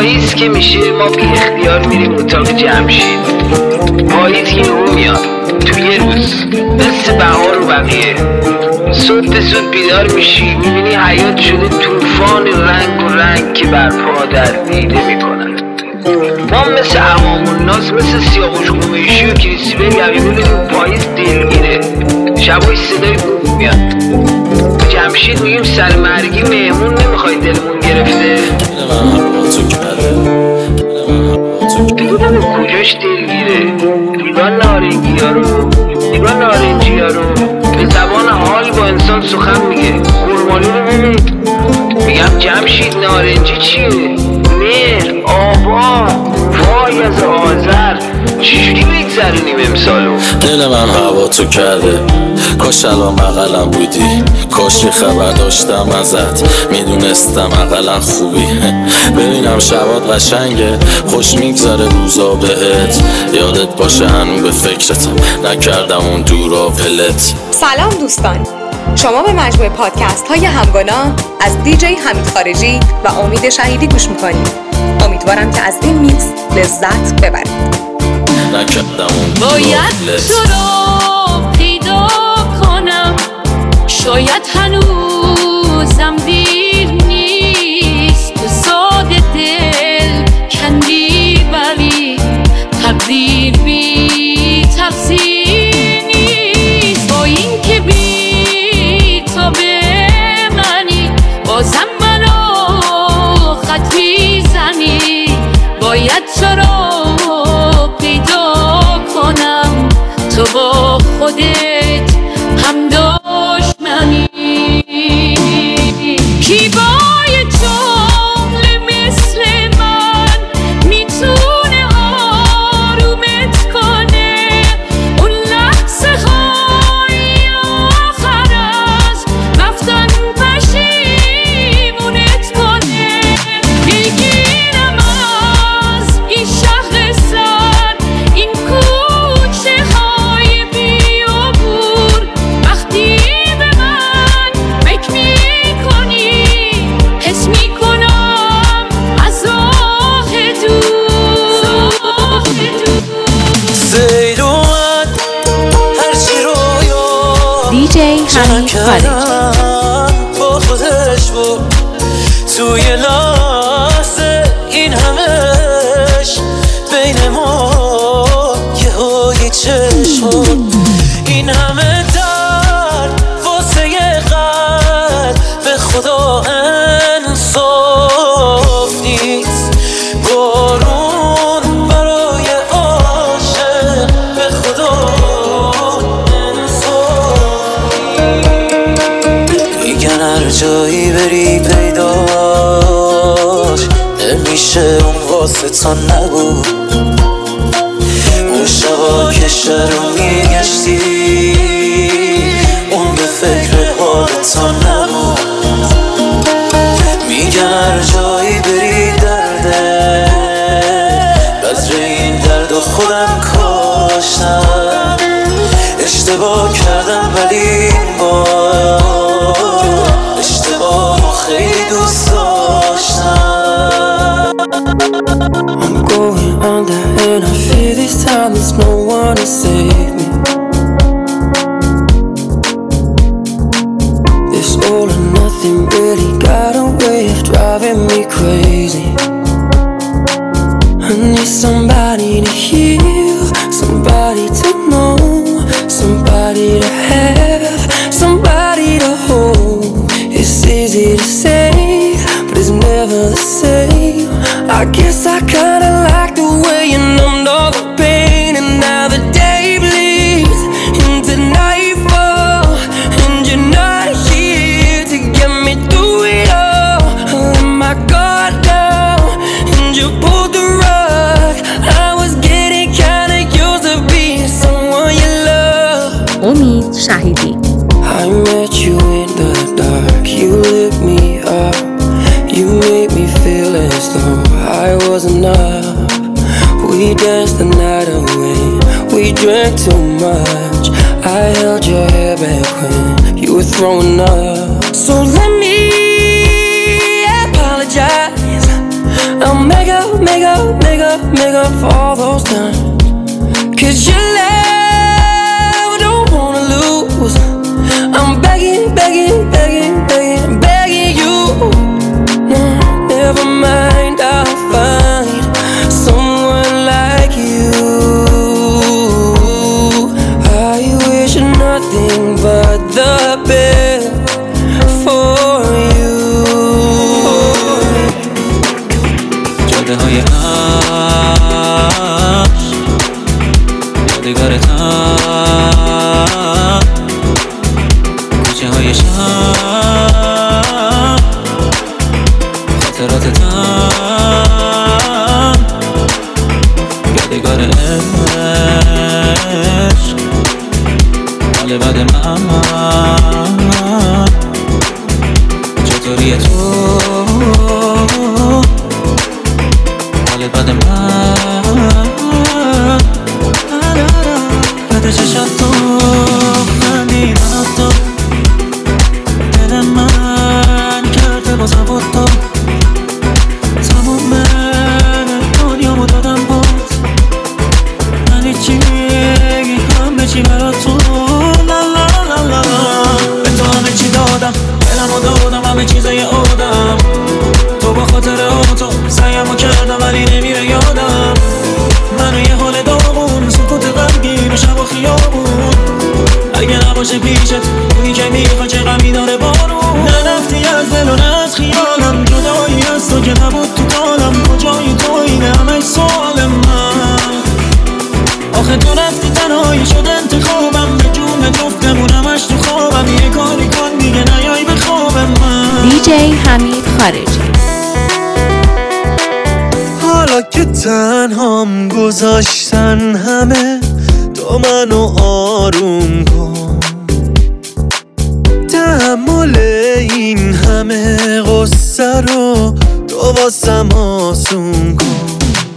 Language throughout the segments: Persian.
پاییز که میشه ما بی اختیار میریم اتاق جمشید. پاییز که رو میاد تو یه روز مثل بهار و بقیه. صبح به صبح بیدار میشی میبینی حیات شده طوفان رنگ که برپا در دیده میکنن. ما مثل عوام الناس مثل سیاوش قمیشی و کریسیبل میبینیم پاییز دلگیره. شبای صدای بوم میاد. جمشید میگیم سرمرگی مهمون نمیخوای دلمون گرفته. بگو کجاش دلگیره. لیوان نارنجی ها رو به زبان حال با انسان سخن میگه. قربانی رو ببین. میگم جمشید نارنجی چیه؟ مهر، آبا، وای از آذر. چجوری بگذرونیم امسالو؟ دل من هوا تو کرده. کاش الان بغلم بودی، کاش خبر داشتم ازت، میدونستم اقلا خوبی. ببینم شبات قشنگه، خوش میگذره روزا بهت. یادت باشه هنو به فکرتم نکردم اون دورا ولت. سلام دوستان، شما به مجموعه پادکست های همگانا از دیجی حمید خارجی و امید شهیدی گوش میکنید. امیدوارم که از این میکس لذت ببرید. نکردم اون باید تو رو پیدا کنم، شاید هنوزم دیر نیست. تو ساده دل کندی ولی تقدیر بی تقصیر نیست. با این که بی تو به منی بازم منو خط میزنی. باید تو رو پیدا کنم، تو با خودت هم دشمنی. کی با یه جمله مثل من میتونه آرومت کنه؟ اون لحظه های آخر از رفتن پشیمونت کنه. بگیرم از این شهر سر، این کوچه های بیابور. وقتی به من فکر میکنی حس میکنم از راه دور. سیل اومد هرچی رویا دیجی حمید خارجی با خودش بود توی لحظه. این همش بین ما یه های چشم، این همه درد واسه یه قلب به خدا انصاف نیست. بارون برای عاشق به خدا انصاف نیست. میگن هر جایی بری پیداش نمیشه، اون واسه تا نبود. اون شبا که شهر رو میگشتی اون به فکر حالت تا نبود. میگن هر جایی بری درده، بذر این درد و خودم کاشتم. اشتباه کردم ولی این بار اشتباه خیلی دوست داشتم. I'm going under and I feel this time there's no one to save me. This all or nothing really got a way of driving me crazy. I need somebody to heal, somebody to know, somebody to have, somebody to hold. It's easy to say, but it's never the same. I guess I kinda like the way you numbed all the pain, and now the day bleeds into nightfall, and you're not here to get me through it all. I let my guard down, and you pulled the rug. I was getting kinda used to being someone you love. امید شهیدی. I met you in the dark, you lit me up. You made me feel as though I was enough. We danced the night away, we drank too much. I held your hair back when you were throwing up. So let me apologize. I'll make up for all those times. 'Cause your love I don't wanna lose. I'm begging you. No, never mind, I'll find someone like you. I wish nothing but the best for you. جاده های عشق یادگارتم، کوچه های شهر خاطراتتم، یادگار عشق حال بد من، چطوری تو حال بد من، بد چشم تو خندیدن تو دل من کرده بازم بود تو، تموم دنیامو دادم بود، من هیچی همه چی برا تو، لا لا لا لا، به تو همه چی دادم، دلمو دادم، همه چیزای آدم، تو با خاطر تو سعیمو کردم ولی نمیره یادم، منو یه حال داغون، سکوت غمگین و شب و خیابون، اگه نباشه پیشت اونی که میخواد چه غمی داره بارون، نرفتی از دل و نه از خیالم، جدایی از تو که نبود تو دالم، کجایی تو اینه همه سوال من، آخه تو رفتی تنهایی شد انتخابم، به جون جفتمون همش تو خوابم، یه کاری کن دیگه نیای به خواب من. دیجی حمید خارجی. حالا که تنهام گذاشتن همه، تو منو آروم کن، تحمل این همه غصه رو تو واسم آسون کن،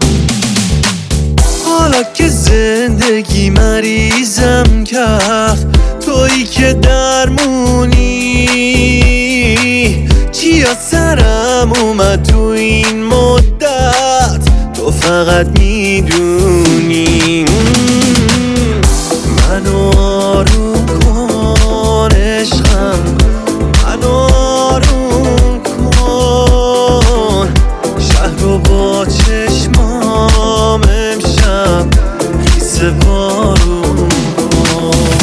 حالا که زندگی مریضم کرد، تویی که درمونی، چیا سرم اومد تو این مدت، تو فقط میدونی، منو آروم کن عشقم، منو آروم کن، شهر رو با چشمام امشب خیس بارون کن،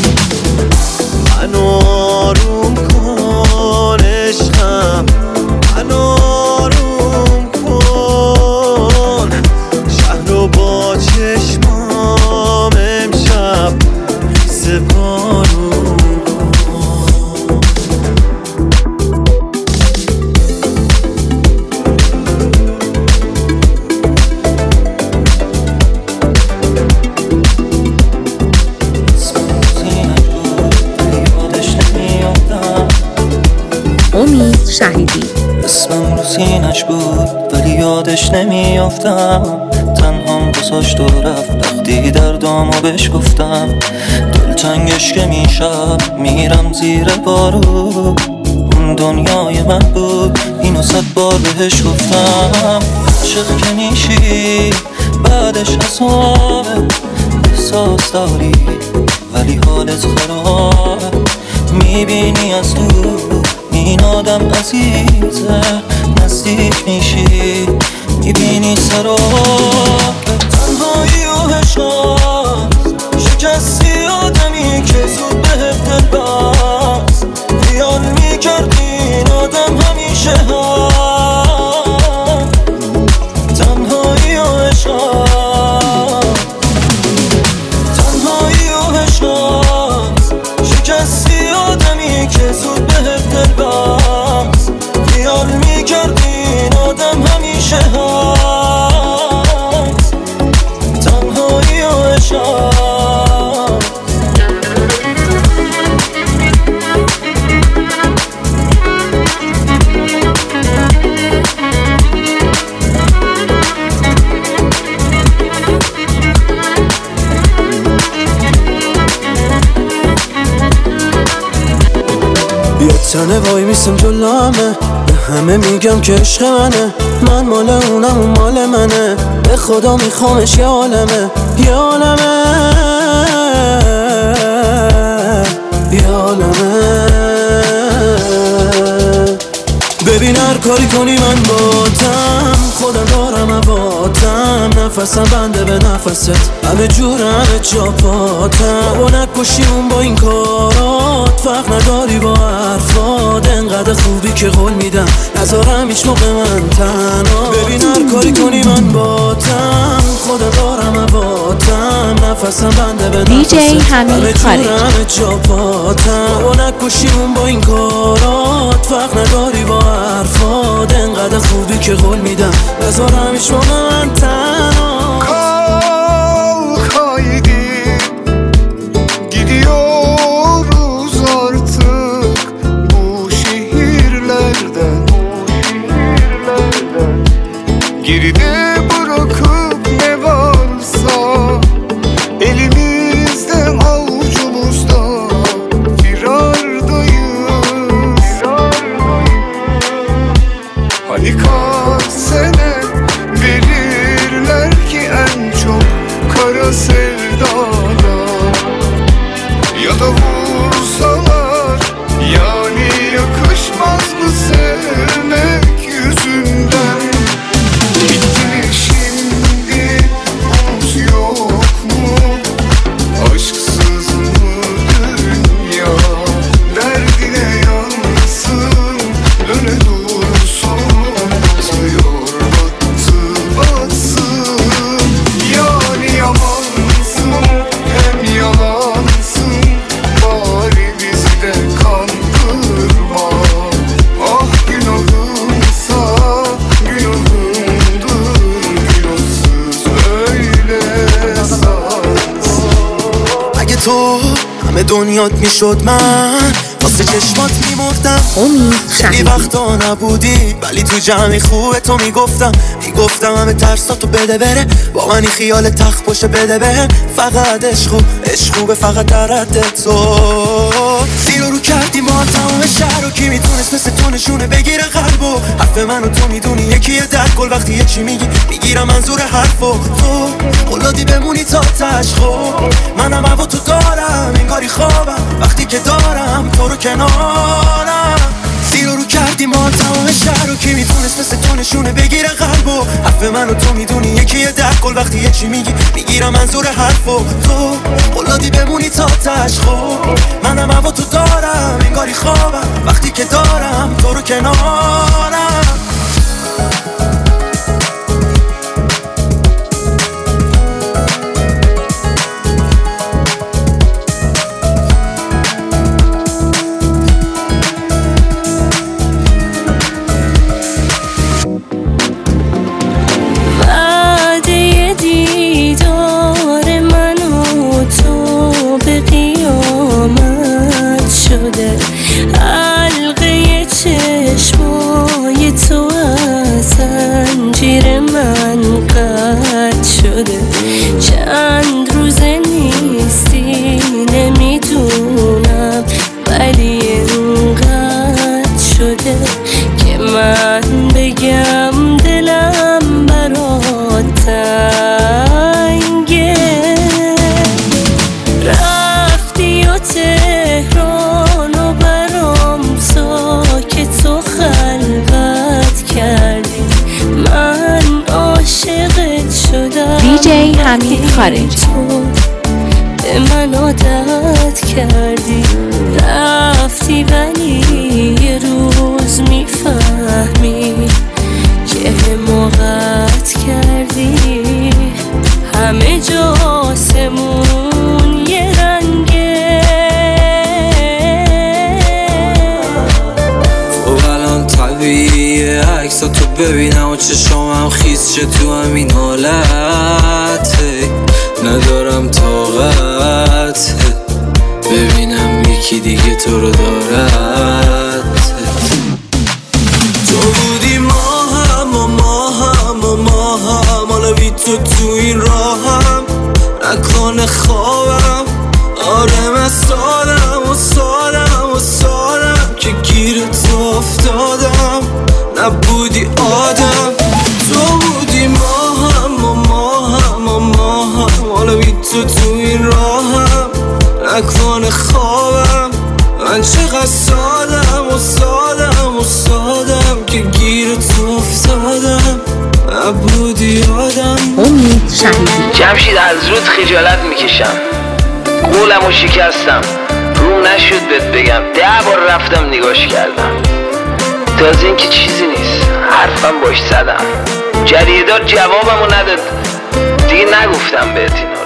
منو آروم کن عشقم، منو آروم کن، شهر رو با چشمام امشب خیس بارون کن. امید شهیدی. اسمم رو سینش بود ولی یادش نمیافتم، تنهام گذاشت و رفت وقتی دردامو بهش گفتم، دلتنگش که میشم میرم زیر بارو، اون دنیای من بود اینو 100 بار بهش گفتم، عاشق که میشی بعدش عذابه، احساس داری ولی حالت خرابه، میبینی از دور این آدم عزیزه، نزدیک میشی میبینی سراب، تنهایی و عشقاست، شکستی آدمی که زود بهت دل بست، خیال میکردی این آدم همیشه هست، تنهایی و عشقاست، تنهایی و عشقاست، شکستی آدمی که زود بهت دل بست، خیال میکردی این آدم همیشه هست، تنهایی و عشقاست. یه تنه وای میسم جلامه، همه میگم که عشق منه، من مال اونم اون مال منه، به خدا میخوامش یه عالمه یه عالمه یه عالمه. ببین هر کاری کنی من باتم، خودم دارم عباتم، نفسم بنده به نفست، همه جور همه جا پاتم. بابا نکشیمون با این کارات، فرق نداری با حرفات، انقدر خوبی که قول میدم نذارم هیچ موقع من تنها. ببین هر کاری کنی من باتم، خودم دارم عباتم، نفسم بنده به نفست، همه جور همه جا پاتم. بابا نکشیمون با این کارات، فرق نداری با حرفات، انقدر خوبی که قول میدم نذارم هیچ موقع من تنها. Kalkaydı gidiyoruz artık bu şehirlerden, geride bırakıp ne varsa elimizde avucumuzda firardayız. Hani kaç sene verirler ki en çok kara sevdana, ya da vursalar yani yakışmaz mı sevmek yüzünden. Bitti mi şimdi umut yok mu, aşksız mı dünya, derdine yansın döne dursun, batıyor battı batsın. Yani yamansın hem yalansın, bari bizi de kandırma. Ah günahımsa günahımdır, günahsız öyle sansın. اگه تو همه دنیات میشد من واسه چشمات میمردم. خیلی وقتا نبودی ولی تو جمعی خوبه تو میگفتم همه ترساتو بده بره، با منی خیال تخت باشه بده بهم، فقط عشق خوبه فقط در رد تو. زیر رو کردی ما تمام شهر و کی میتونست مثل تو نشونه بگیره قلبو، حرف منو تو میدونی یکیه در کل، وقتی یه چی میگی میگیرم منظور حرفو. تو قلادی بمونی تا تشخو، منم هوا تو دارم انگاری خوابم وقتی که دارم تو رو کنارم. زیر رو کردی ما تمام شهر و کی میتونست مثل تو نشونه بگیره قلبو، حرف منو تو میدونی یکیه در کل، وقتی یه چی میگی میگیرم منظور حرفو. تو قلادی بمونی تا تشخو، منم هوا تو دارم انگاری خوابم وقتی که دارم تو رو کنارم. حلقه چشمای تو از زنجیر من قطع شده، چند روزه نیستی نمیدونم ولی اینقدر شده که من بگم دلم برات تنگه. رفتی و تهران و برام ساکت و خلوت کردی، من عاشقت شدم. دیجی حمید خارجی به من عادت کردی، رفتی ولی یه روز میفهمی که حماقت کردی. همه جا آسمون یه رنگه. خب الان طبیعیه عکسا تو ببینم و چشامم خیز شه تو همین حالت، ندارم طاقت ببینم یکی دیگه تو رو دارد. تو بودی ماهم و ماهم و ماهم، حالا بی تو این راهم نکنه خوابم. آره من سالم و سالم و سالم که گیر تو افتادم. نبودی آدم، تو بودی ماهم حالا بی تو این راهم نکنه خوابم. من چقدر سادم که گیر تو افتادم، نبودی آدم. امید شهیدی. جمشید از رود خجالت میکشم، قولمو شکستم، روم نشد بهت بگم، 10 بار رفتم نگاش کردم، تازه این که چیزی نیست، حرفم باش زدم، جریدار جوابمو نداد، دیگه نگفتم بهت اینا.